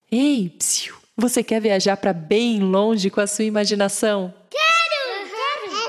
Ei, psiu, você quer viajar para bem longe com a sua imaginação? Quero!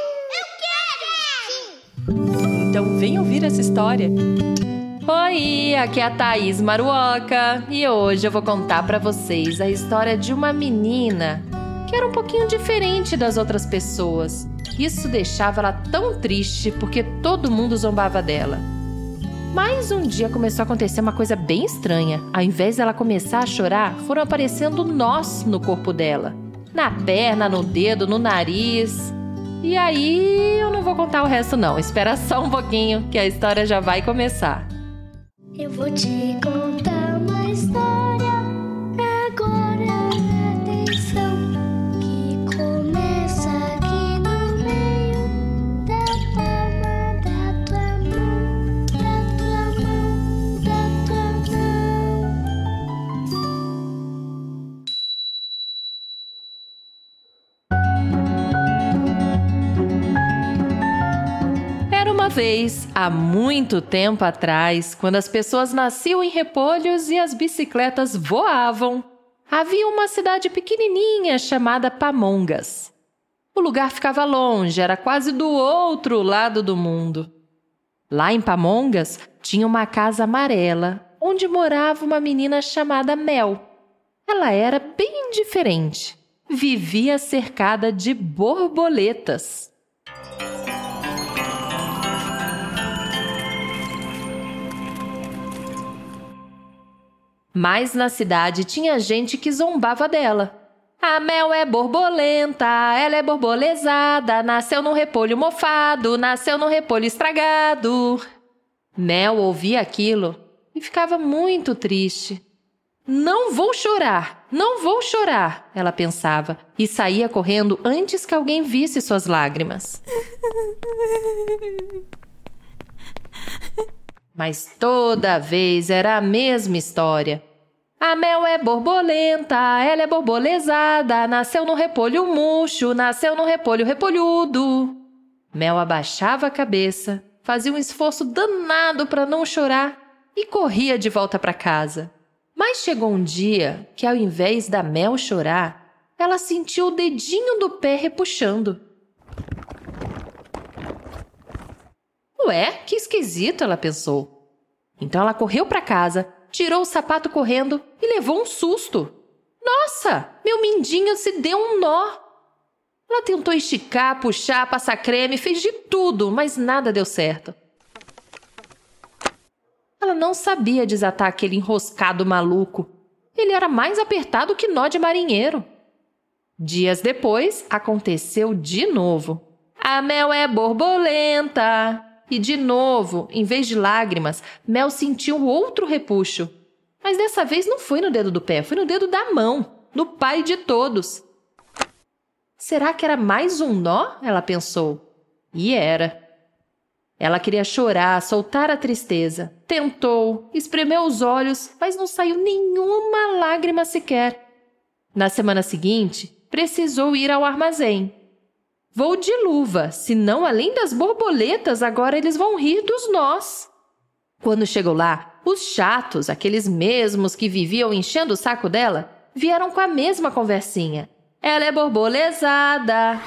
Eu quero! Então vem ouvir essa história. Oi, aqui é a Thaís Maruoca e hoje eu vou contar para vocês a história de uma menina que era um pouquinho diferente das outras pessoas. Isso deixava ela tão triste porque todo mundo zombava dela. Mas um dia começou a acontecer uma coisa bem estranha. Ao invés dela começar a chorar, foram aparecendo nós no corpo dela. Na perna, no dedo, no nariz. E aí eu não vou contar o resto não. Espera só um pouquinho que a história já vai começar. Eu vou te contar uma história agora. Atenção, que começa aqui no meio da palma da tua mão, da tua mão, da tua mão. Era uma vez, há muito tempo atrás, quando as pessoas nasciam em repolhos e as bicicletas voavam, havia uma cidade pequenininha chamada Pamongas. O lugar ficava longe, era quase do outro lado do mundo. Lá em Pamongas tinha uma casa amarela, onde morava uma menina chamada Mel. Ela era bem diferente. Vivia cercada de borboletas. Mas na cidade tinha gente que zombava dela. A Mel é borbolenta, ela é borbolezada, nasceu num repolho mofado, nasceu num repolho estragado. Mel ouvia aquilo e ficava muito triste. Não vou chorar, ela pensava, e saía correndo antes que alguém visse suas lágrimas. Mas toda vez era a mesma história. A Mel é borbolenta, ela é borbolezada, nasceu no repolho murcho, nasceu no repolho repolhudo. Mel abaixava a cabeça, fazia um esforço danado para não chorar e corria de volta para casa. Mas chegou um dia que, ao invés da Mel chorar, ela sentiu o dedinho do pé repuxando. Ué, que esquisito, ela pensou. Então ela correu para casa, tirou o sapato correndo e levou um susto. Nossa, meu mindinho se deu um nó. Ela tentou esticar, puxar, passar creme, fez de tudo, mas nada deu certo. Ela não sabia desatar aquele enroscado maluco. Ele era mais apertado que nó de marinheiro. Dias depois, aconteceu de novo. A Mel é borbolenta. E de novo, em vez de lágrimas, Mel sentiu outro repuxo. Mas dessa vez não foi no dedo do pé, foi no dedo da mão, no pai de todos. Será que era mais um nó? Ela pensou. E era. Ela queria chorar, soltar a tristeza. Tentou, espremeu os olhos, mas não saiu nenhuma lágrima sequer. Na semana seguinte, precisou ir ao armazém. Vou de luva, senão além das borboletas, agora eles vão rir dos nós. Quando chegou lá, os chatos, aqueles mesmos que viviam enchendo o saco dela, vieram com a mesma conversinha. Ela é borbolezada.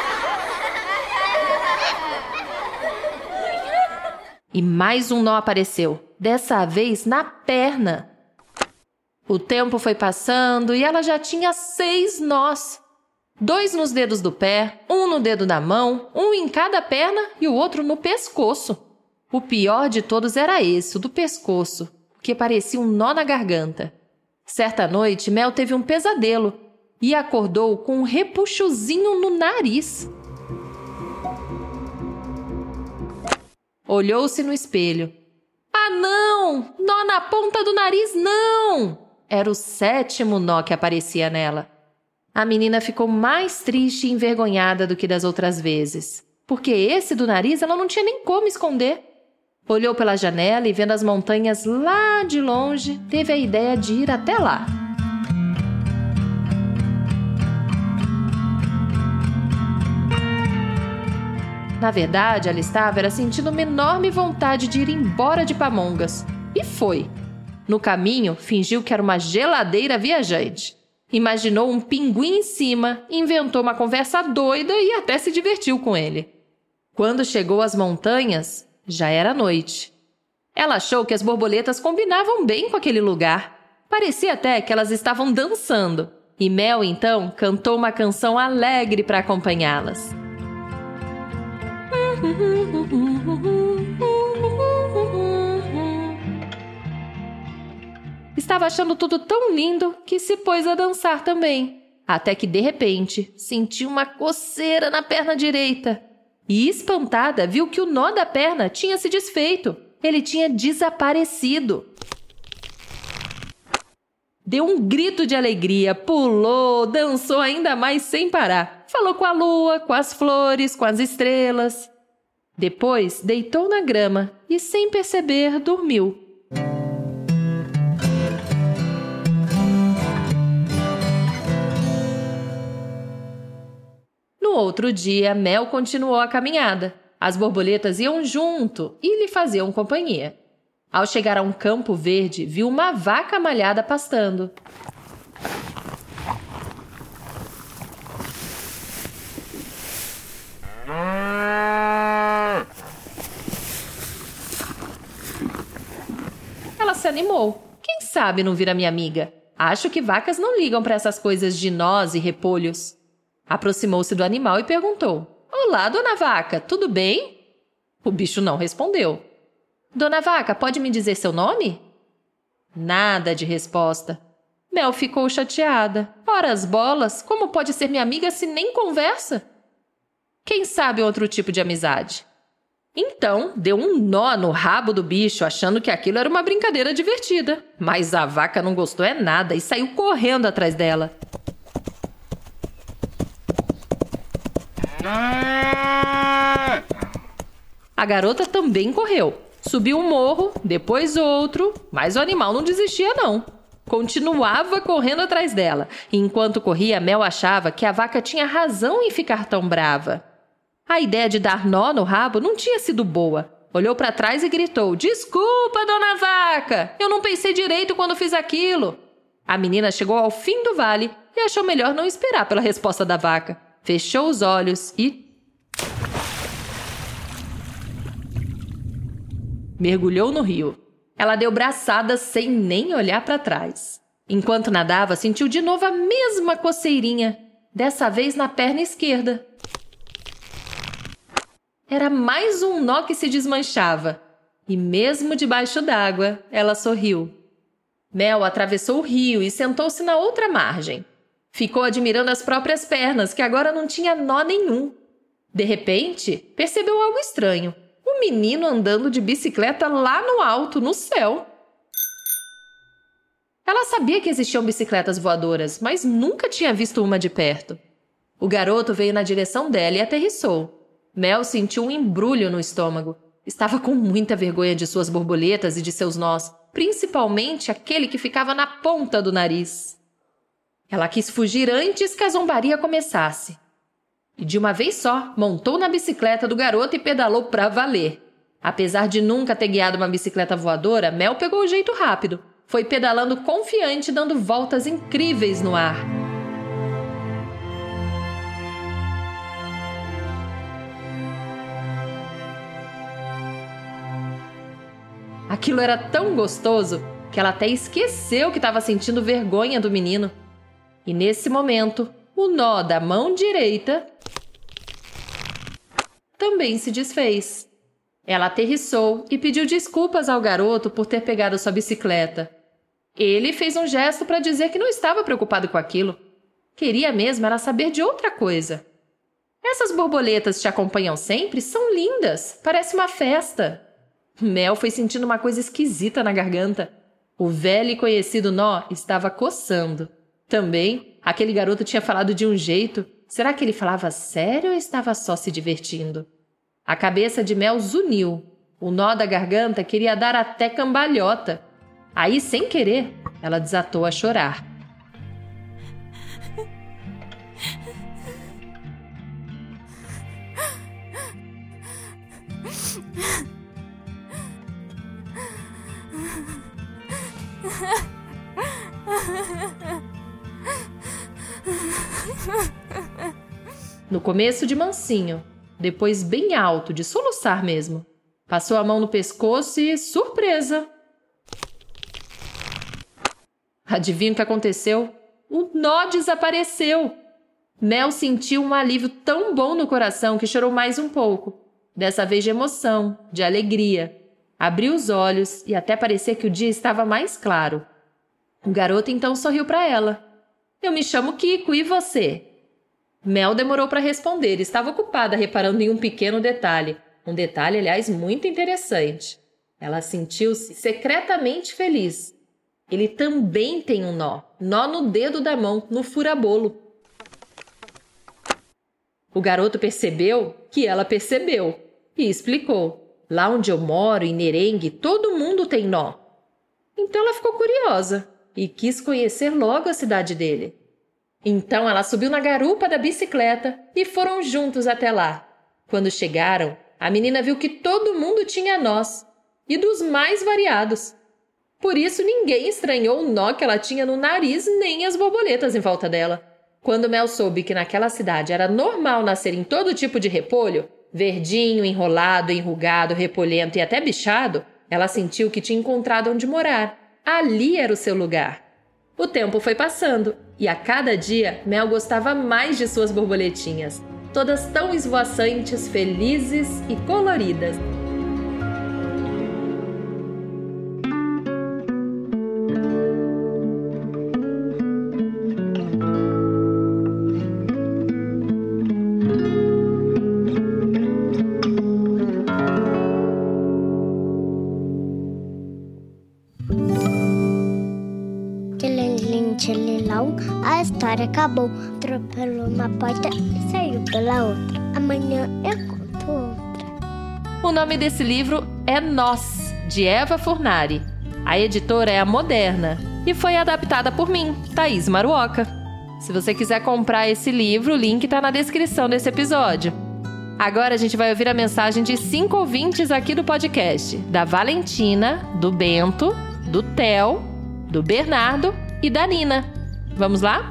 E mais um nó apareceu, dessa vez na perna. O tempo foi passando e ela já tinha 6 nós. 2 nos dedos do pé, 1 no dedo da mão, 1 em cada perna e o outro no pescoço. O pior de todos era esse, o do pescoço, que parecia um nó na garganta. Certa noite, Mel teve um pesadelo e acordou com um repuxozinho no nariz. Olhou-se no espelho. Ah, não! Nó na ponta do nariz, não! Era o 7º nó que aparecia nela. A menina ficou mais triste e envergonhada do que das outras vezes, porque esse do nariz ela não tinha nem como esconder. Olhou pela janela e, vendo as montanhas lá de longe, teve a ideia de ir até lá. Na verdade, ela estava sentindo uma enorme vontade de ir embora de Pamongas. E foi. No caminho, fingiu que era uma geladeira viajante. Imaginou um pinguim em cima, inventou uma conversa doida e até se divertiu com ele. Quando chegou às montanhas, já era noite. Ela achou que as borboletas combinavam bem com aquele lugar. Parecia até que elas estavam dançando. E Mel, então, cantou uma canção alegre para acompanhá-las. Estava achando tudo tão lindo que se pôs a dançar também. Até que, de repente, sentiu uma coceira na perna direita. E, espantada, viu que o nó da perna tinha se desfeito. Ele tinha desaparecido. Deu um grito de alegria, pulou, dançou ainda mais sem parar. Falou com a lua, com as flores, com as estrelas. Depois, deitou na grama e, sem perceber, dormiu. No outro dia, Mel continuou a caminhada. As borboletas iam junto e lhe faziam companhia. Ao chegar a um campo verde, viu uma vaca malhada pastando. Ela se animou. Quem sabe não vira minha amiga? Acho que vacas não ligam para essas coisas de nós e repolhos. Aproximou-se do animal e perguntou: Olá, dona Vaca, tudo bem? O bicho não respondeu. Dona Vaca, pode me dizer seu nome? Nada de resposta. Mel ficou chateada. Ora as bolas, como pode ser minha amiga se nem conversa? Quem sabe outro tipo de amizade? Então, deu um nó no rabo do bicho, achando que aquilo era uma brincadeira divertida. Mas a vaca não gostou nada e saiu correndo atrás dela. A garota também correu. Subiu um morro, depois outro, mas o animal não desistia não. Continuava correndo atrás dela. E enquanto corria, Mel achava que a vaca tinha razão em ficar tão brava. A ideia de dar nó no rabo não tinha sido boa. Olhou para trás e gritou: Desculpa, dona Vaca! Eu não pensei direito quando fiz aquilo. A menina chegou ao fim do vale e achou melhor não esperar pela resposta da vaca. Fechou os olhos e mergulhou no rio. Ela deu braçadas sem nem olhar para trás. Enquanto nadava, sentiu de novo a mesma coceirinha, dessa vez na perna esquerda. Era mais um nó que se desmanchava. E mesmo debaixo d'água, ela sorriu. Mel atravessou o rio e sentou-se na outra margem. Ficou admirando as próprias pernas, que agora não tinha nó nenhum. De repente, percebeu algo estranho. Um menino andando de bicicleta lá no alto, no céu. Ela sabia que existiam bicicletas voadoras, mas nunca tinha visto uma de perto. O garoto veio na direção dela e aterrissou. Mel sentiu um embrulho no estômago. Estava com muita vergonha de suas borboletas e de seus nós, principalmente aquele que ficava na ponta do nariz. Ela quis fugir antes que a zombaria começasse. E de uma vez só, montou na bicicleta do garoto e pedalou pra valer. Apesar de nunca ter guiado uma bicicleta voadora, Mel pegou o jeito rápido. Foi pedalando confiante, dando voltas incríveis no ar. Aquilo era tão gostoso que ela até esqueceu que estava sentindo vergonha do menino. E nesse momento, o nó da mão direita também se desfez. Ela aterrissou e pediu desculpas ao garoto por ter pegado sua bicicleta. Ele fez um gesto para dizer que não estava preocupado com aquilo. Queria mesmo era saber de outra coisa. Essas borboletas te acompanham sempre? São lindas. Parece uma festa. Mel foi sentindo uma coisa esquisita na garganta. O velho e conhecido nó estava coçando. Também, aquele garoto tinha falado de um jeito. Será que ele falava sério ou estava só se divertindo? A cabeça de Mel zuniu. O nó da garganta queria dar até cambalhota. Aí, sem querer, ela desatou a chorar. No começo de mansinho, depois bem alto, de soluçar mesmo. Passou a mão no pescoço e, surpresa! Adivinha o que aconteceu? O nó desapareceu! Mel sentiu um alívio tão bom no coração que chorou mais um pouco. Dessa vez de emoção, de alegria. Abriu os olhos e até parecia que o dia estava mais claro. O garoto então sorriu para ela. Eu me chamo Kiko, e você? Mel demorou para responder, estava ocupada reparando em um pequeno detalhe. Um detalhe, aliás, muito interessante. Ela sentiu-se secretamente feliz. Ele também tem um nó no dedo da mão, no furabolo. O garoto percebeu que ela percebeu e explicou. Lá onde eu moro, em Nerengue, todo mundo tem nó. Então ela ficou curiosa e quis conhecer logo a cidade dele. Então ela subiu na garupa da bicicleta e foram juntos até lá. Quando chegaram, a menina viu que todo mundo tinha nós, e dos mais variados. Por isso ninguém estranhou o nó que ela tinha no nariz nem as borboletas em volta dela. Quando Mel soube que naquela cidade era normal nascer em todo tipo de repolho, verdinho, enrolado, enrugado, repolhento e até bichado, ela sentiu que tinha encontrado onde morar. Ali era o seu lugar. O tempo foi passando e a cada dia Mel gostava mais de suas borboletinhas, todas tão esvoaçantes, felizes e coloridas. A história acabou, atropelou uma porta e saiu pela outra. Amanhã eu conto outra. O nome desse livro é Nós, de Eva Furnari. A editora é a Moderna e foi adaptada por mim, Thaís Maruoka. Se você quiser comprar esse livro, o link está na descrição desse episódio. Agora a gente vai ouvir a mensagem de 5 ouvintes aqui do podcast, da Valentina, do Bento, do Theo, do Bernardo e da Nina. Vamos lá?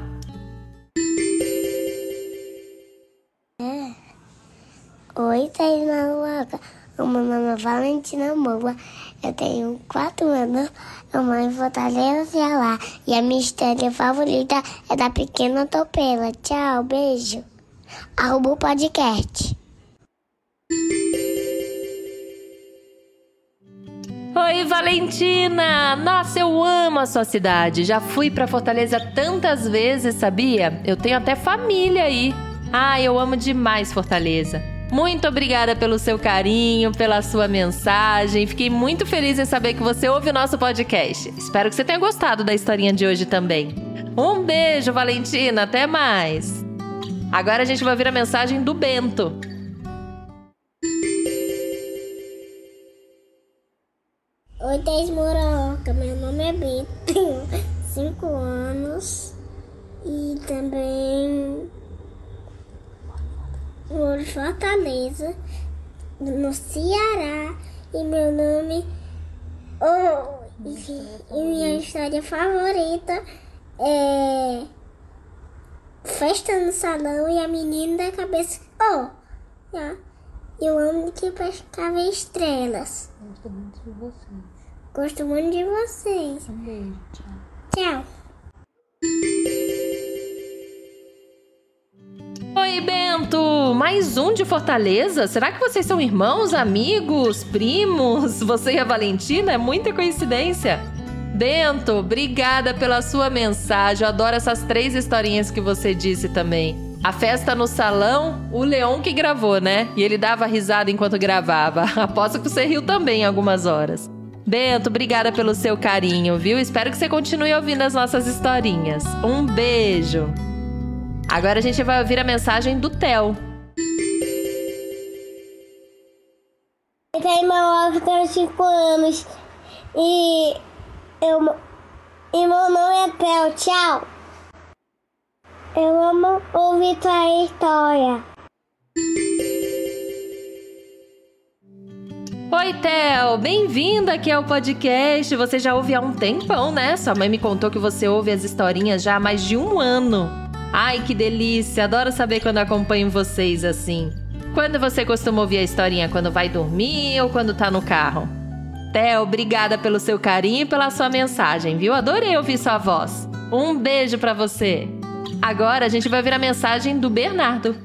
Oi, Thaís Maruoka. Meu nome é Valentina Moura. Eu tenho 4 anos. Eu moro em Fortaleza, Ceará. E a minha história favorita é da Pequena Topeira. Tchau, beijo. @ podcast. Oi, Valentina! Nossa, eu amo a sua cidade. Já fui pra Fortaleza tantas vezes, sabia? Eu tenho até família aí. Eu amo demais Fortaleza. Muito obrigada pelo seu carinho, pela sua mensagem. Fiquei muito feliz em saber que você ouve o nosso podcast. Espero que você tenha gostado da historinha de hoje também. Um beijo, Valentina. Até mais. Agora a gente vai ouvir a mensagem do Bento. Oi, Thaís Maruoka. Meu nome é Bento. Tenho 5 anos. E também moro em Fortaleza, no Ceará. E meu nome... e minha história favorita é Festa no Salão e a Menina da Cabeça... eu amo que pescava estrelas. Gosto muito de vocês. Gosto muito de vocês. Um beijo, tchau. Tchau. Oi, Bento! Mais um de Fortaleza? Será que vocês são irmãos, amigos, primos? Você e a Valentina? É muita coincidência. Bento, obrigada pela sua mensagem. Eu adoro essas 3 historinhas que você disse também. A festa no salão, o Leon que gravou, né? E ele dava risada enquanto gravava. Aposto que você riu também em algumas horas. Bento, obrigada pelo seu carinho, viu? Espero que você continue ouvindo as nossas historinhas. Um beijo! Agora a gente vai ouvir a mensagem do Theo. Eu tenho meu 5 anos e meu nome é Theo. Tchau. Eu amo ouvir tua história. Oi, Theo, bem-vinda aqui ao podcast. Você já ouve há um tempão, né? Sua mãe me contou que você ouve as historinhas já há mais de 1 ano. Ai, que delícia, adoro saber quando acompanho vocês assim. Quando você costuma ouvir a historinha? Quando vai dormir ou quando tá no carro? Theo, obrigada pelo seu carinho e pela sua mensagem, viu? Adorei ouvir sua voz. Um beijo pra você. Agora a gente vai ouvir a mensagem do Bernardo.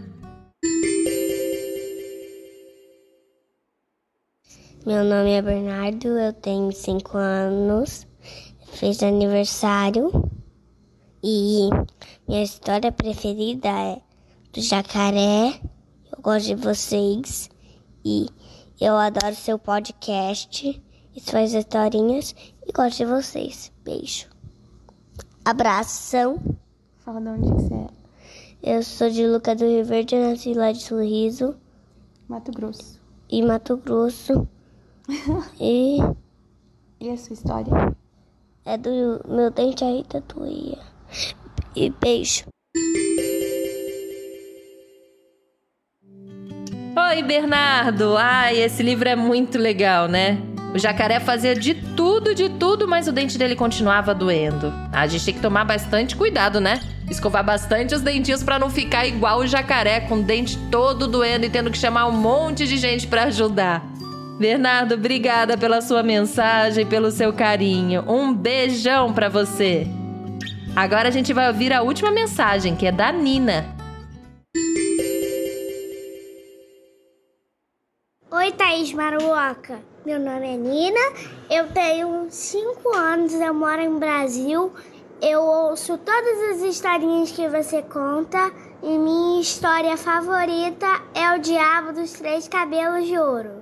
Meu nome é Bernardo, eu tenho 5 anos, fiz aniversário e minha história preferida é do jacaré. Eu gosto de vocês e eu adoro seu podcast e suas historinhas e gosto de vocês. Beijo. Abração. Fala de onde que você é. Eu sou de Lucas do Rio Verde, nasci lá de Sorriso Mato Grosso. e Mato Grosso. E E a sua história? é do meu dente aí, tatuia. E beijo. Oi, Bernardo! Ai, esse livro é muito legal, né? O jacaré fazia de tudo, mas o dente dele continuava doendo. A gente tem que tomar bastante cuidado, né? Escovar bastante os dentinhos pra não ficar igual o jacaré, com o dente todo doendo e tendo que chamar um monte de gente pra ajudar. Bernardo, obrigada pela sua mensagem, pelo seu carinho. Um beijão pra você. Agora a gente vai ouvir a última mensagem, que é da Nina. Oi, Thaís Maruoca. Meu nome é Nina, eu tenho 5 anos, eu moro em Brasil. Eu ouço todas as historinhas que você conta e minha história favorita é o Diabo dos 3 Cabelos de Ouro.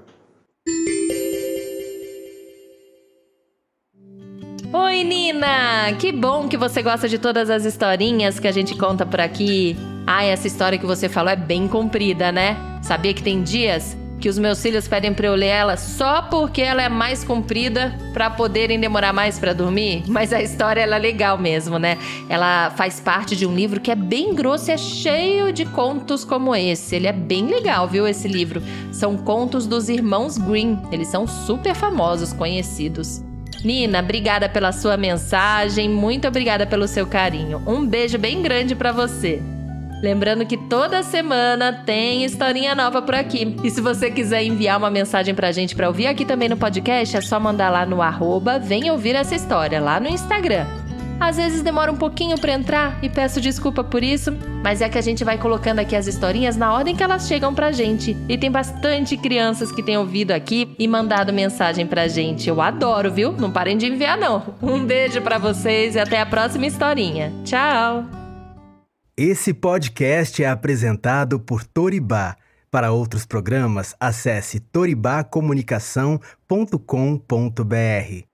Oi, Nina! Que bom que você gosta de todas as historinhas que a gente conta por aqui. Ai, essa história que você falou é bem comprida, né? Sabia que tem dias que os meus filhos pedem pra eu ler ela só porque ela é mais comprida pra poderem demorar mais pra dormir? Mas a história ela é legal mesmo, né? Ela faz parte de um livro que é bem grosso e é cheio de contos como esse. Ele é bem legal, viu, esse livro? São contos dos irmãos Grimm. Eles são super famosos, conhecidos. Nina, obrigada pela sua mensagem, muito obrigada pelo seu carinho. Um beijo bem grande pra você. Lembrando que toda semana tem historinha nova por aqui. E se você quiser enviar uma mensagem pra gente pra ouvir aqui também no podcast, é só mandar lá no @Vem Ouvir Essa História, lá no Instagram. Às vezes demora um pouquinho pra entrar e peço desculpa por isso, mas é que a gente vai colocando aqui as historinhas na ordem que elas chegam pra gente. E tem bastante crianças que têm ouvido aqui e mandado mensagem pra gente. Eu adoro, viu? Não parem de enviar, não. Um beijo pra vocês e até a próxima historinha. Tchau! Esse podcast é apresentado por Toribá. Para outros programas, acesse toribacomunicação.com.br.